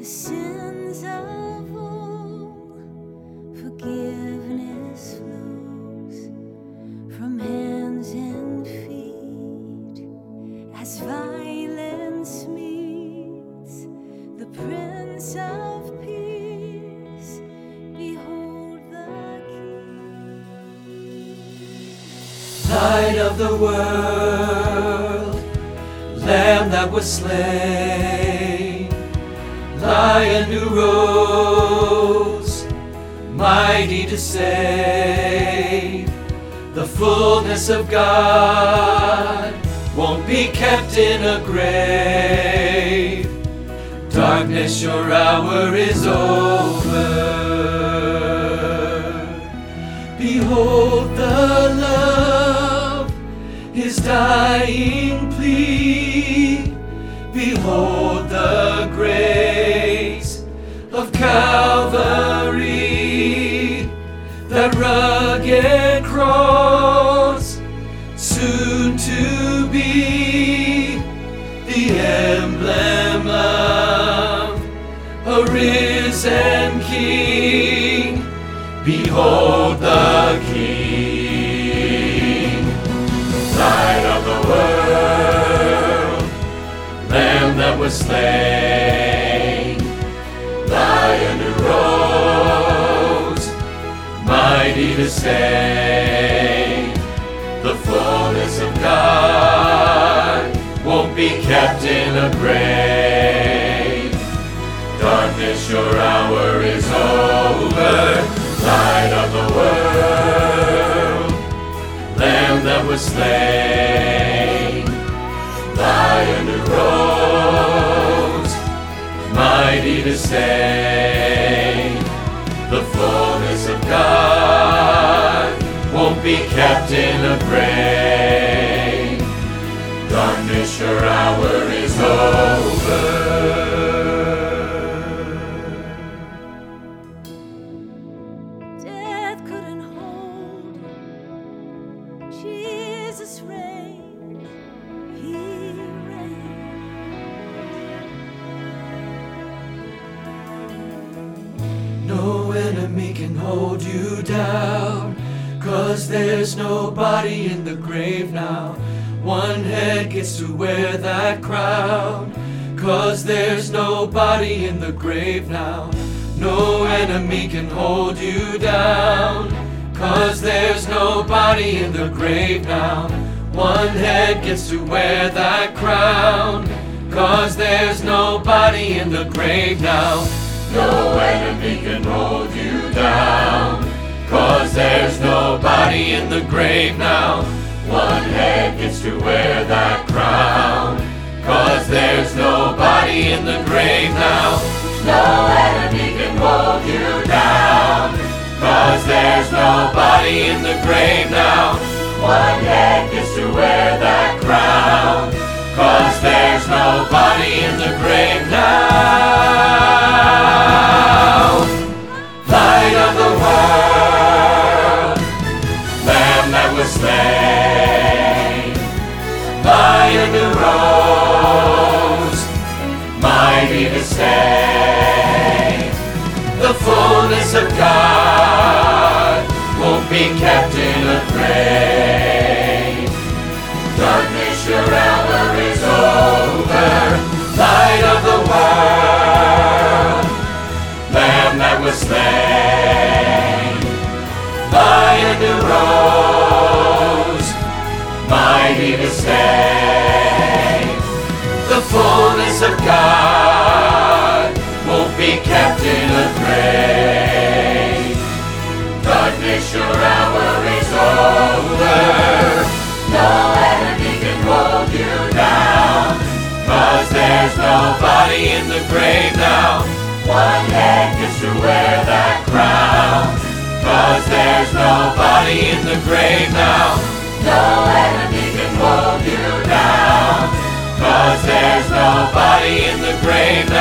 the sins of all. Forgiveness flows from hands and feet as violence meets the Prince of Peace. Behold the King. Light of the world, Lamb that was slain, Lion who rose, mighty to save. The fullness of God won't be kept in a grave. Darkness, your hour is over. Behold the love, his dying plea. Behold the grace of Calvary, that rugged cross, soon to be the emblem of a risen King. Behold the King, Light of the world, Lamb that was slain, Lion who rose, mighty to save. The fullness of God won't be kept in a grave. Darkness, your hour is over. Light of the world, Lamb that was slain, Lion who rose, mighty to save. The fullness of God won't be kept in a grave. Darkness, your hour is over. Death couldn't hold Jesus reigns. He reigns. No enemy can hold you down, 'cause there's nobody in the grave now. One head gets to wear that crown, 'cause there's nobody in the grave now. No enemy can hold you down, 'cause there's nobody in the grave now. One head gets to wear that crown, 'cause there's nobody in the grave now. No enemy can hold you down, 'cause there's nobody in the grave now. One head gets to wear that crown, 'cause there's nobody in the grave now. No enemy can hold you down, 'cause there's nobody in the grave now. One head gets to wear that crown, 'cause there's nobody in the grave now. Light of the world, Lamb that was slain, Lion who rose, mighty to save. The fullness of God won't be kept in a grave. Darkness, your hour is over. Light of the world, Lamb that was slain, Lion who rose, mighty to save. The fullness of God won't be kept in a grave. Darkness, your hour is over. No enemy can hold you down, 'cause there's nobody in the grave now. One head gets to wear that crown, 'cause there's nobody in the grave now. No enemy can hold you down, 'cause there's nobody in the grave now.